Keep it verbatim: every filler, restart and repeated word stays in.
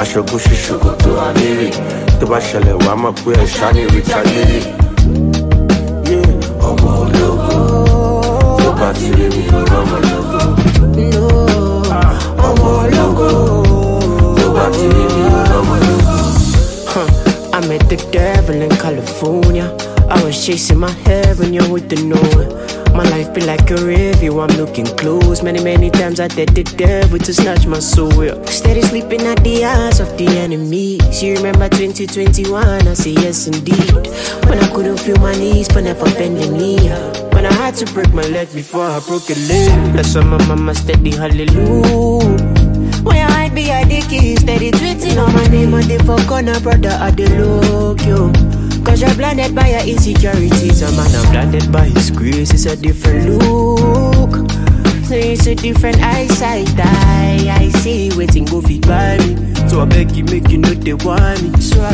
aṣọ Gucci ṣòkòtò àmìrì. Tó bá ṣẹlẹ̀ wá mọ̀ pé ẹ̀ ṣá ní retaliate. Yeah, ọmọ ológo. Tó bá ti rí mi ò rọ́mọ lógo. No, Ọmọ ológo. Tó bá ti rí mi ò rọ́mọ lógo. I met the devil in California. I was chasing my heaven, you're with the knowing. My life be like a review, I'm looking close. Many, many times I did the devil to snatch my soul, yeah. Steady sleeping at the eyes of the enemies. You remember twenty twenty-one, I say yes indeed. When I couldn't feel my knees, but never bend the knee. When I had to break my leg before I broke a leg. That's why my mama steady hallelujah. When I hide behind the keys, steady tweeting on my name on the fuck on a brother at the look, yo. Cause you're blinded by your insecurities, a man I'm blinded by his grace. It's a different look, so it's a different eyesight. I, I see waiting go feed by me. So I beg you, make you know they want me. So I